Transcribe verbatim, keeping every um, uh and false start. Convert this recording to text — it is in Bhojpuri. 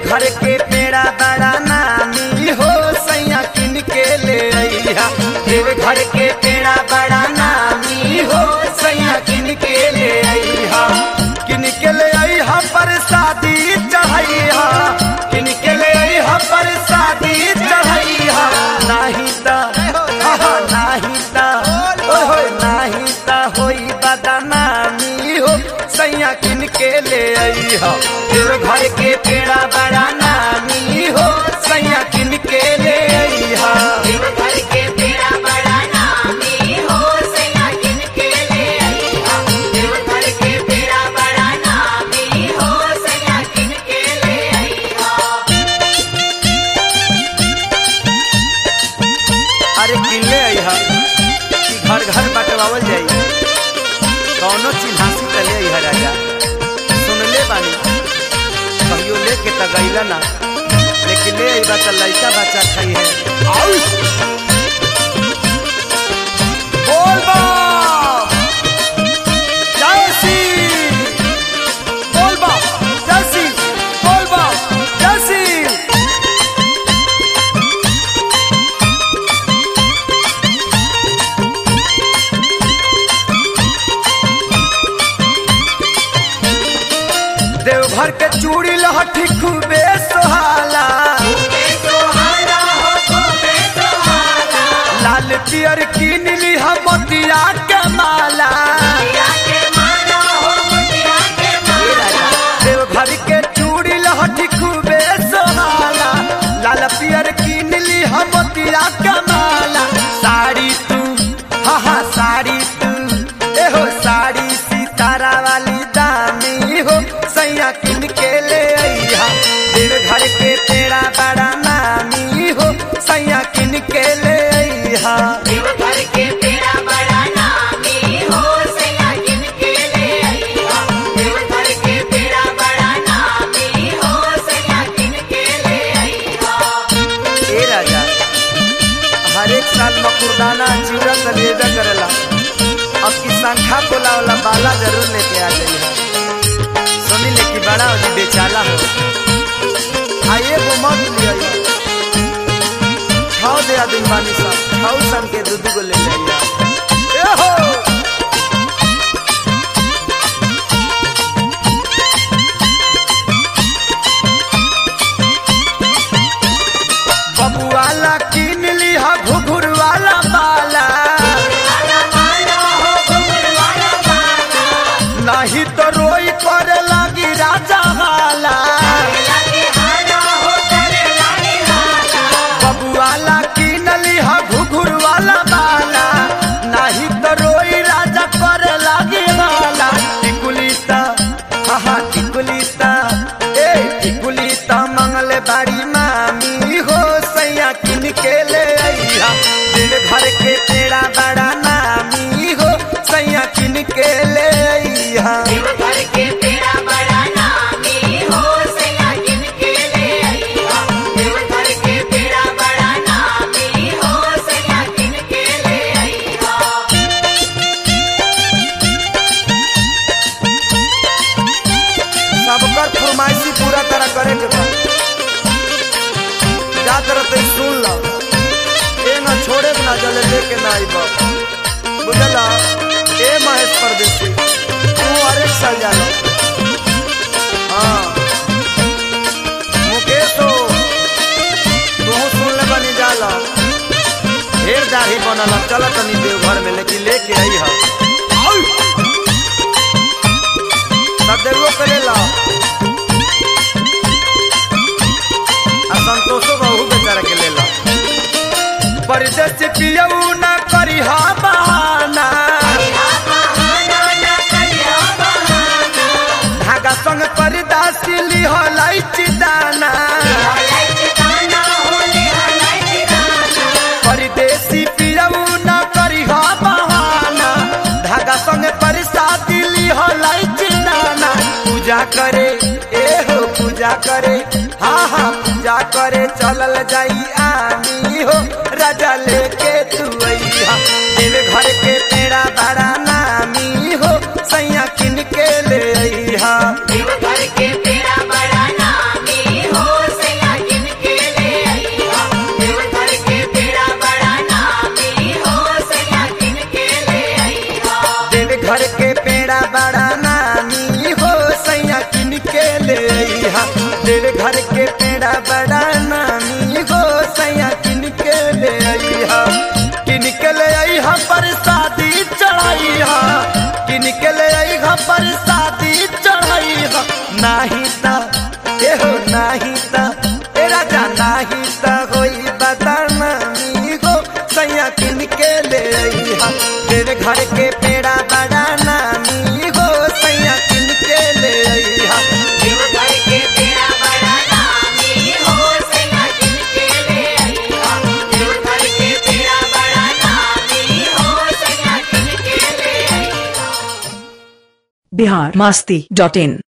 देवघर के पेड़ा बड़ा नामी हो सैया किन के ले अइहा। देवघर के पेड़ा बड़ा नामी हो सैया किन के ले अइहा। किन के ले अइहा प्रसादी चढ़ैहा। किन के ले अइहा प्रसादी चढ़ैहा। नाही ता नाही ता ओहो नाही ता होई बदनामी हो सैया किन के ले अइहा। देवघर के पेड़ा बड़ा नामी हो सैया किन के ले अइहा। देवघर के पेड़ा बड़ा नामी हो सैया किन के ले अइहा। देवघर के पेड़ा बड़ा नामी हो सैया किन के ले अइहा। अरे किन ले अइहा कि घर घर बटवावल जाई। कौनो चिन्हासी त ले अइहा राजा। सुन ले बानी कहियो लेके त गइला ना, लेकिन ले अइबा त लइका बच्चा खाई है। आउ बोल बा जैसी बोल बा जैसी बोल बा जैसी। देवघर के चूड़ी लहठी खूबे सोहाला। सोहाला हो खूबे सोहाला। लाल पियर कीन लिहा मोतिया के माला। मोतिया के माला हो मोतिया के माला। देवघर के चूड़ी लहठी खूबे सोहाला। लाल पियर कीन लिहा मोतिया के माला। साड़ी तू हा हा साड़ी तू एहो साड़ी सितारा वाली दामी हो सैया किन के ले अइहा। देवघर के पेड़ा बड़ा नामी हो सैया किन के ले अइहा। देवघर के पेड़ा बड़ा नामी हो सैया किन के ले अइहा। देवघर के पेड़ा बड़ा नामी हो सैया किन के ले अइहा। ए राजा हर एक साल मकुरदाना चिवड़ा कलेजा करेला। अब की संखा कोला वाला बाला जरूर लेके आ जाइए। सुनी ले कि बड़ा अभी बेचाला हो। आइए वो मत लिया छाव दे दिन बानी सा छाव सन के दूध को ले लिया। ए हो बबू वाला किन लिहा घुघुर वाला बाला। वाला वाला हो घुंघरू वाला वाला। नहीं तो रोई करे लगी राजा वाला। लागे हाला हो करे लागे हाला। बबू वाला किन लिहा घुघुर वाला बाला। नहीं तो रोई राजा करे लगी वाला। टिकुलिता हा हा टिकुलिता ए टिकुलिता मंगले बाड़ी मामी हो सैया किन के ले अइहा। देवघर के पेड़ा बड़ा नामी हो सैया किन के ले अइहा। देवघर के पेड़ा बड़ा नामी हो सैया किन के ले अइहा। देवघर के पेड़ा बड़ा नामी हो सैया किन के ले अइहा। सबकर फरमाइशी पूरा तरह करे के बा। जा तरह ते सुन लो ए ना छोड़े ना जले लेके ना आइब। बुझला ए महेश परदेसी तू हर एक साल जा लो। हाँ मुकेश हो तू सुन ले बनी जा लो। ढेर दाढ़ी बनल चल तनी देवघर में, लेकिन लेके आई है सब देवो करे ला। संतोषो बहु बेचारा के ले ला। परदेश पियऊ न करी हा बहाना। धागा संग परदासी लिहलाई चिदाना। परदेसी पियऊ न करी हा बहाना। धागा संग परसादी लिहलाई चिदाना। पूजा करे ए हो पूजा करे हाँ हाँ पूजा करे चलल जाई आमी हो राजा लेके तू अइहा। देवघर के पेड़ा बड़ा नामी हो सैया किन के ले अइहा। देवघर के पेड़ा बड़ा नामी हो देवघर के पेड़ा बड़ा नामी हो सैया किन के ले अइहा किन के ले अइहा परसादी चढ़ाइहा किन के ले अइहा परसादी चढ़ाइहा नाही ता एहो नाही ता ए राजा नाही ता होई बदनामी हो सैया किन के ले अइहा देवघर के पेड़ा बड़ा नामी हो सैया किन के ले अइहा देवघर के पेड़ा बड़ा नामी हो सैया किन के ले अइहा देवघर के पेड़ा बड़ा नामी हो सैया किन के ले अइहा बिहार मस्ती डॉट इन।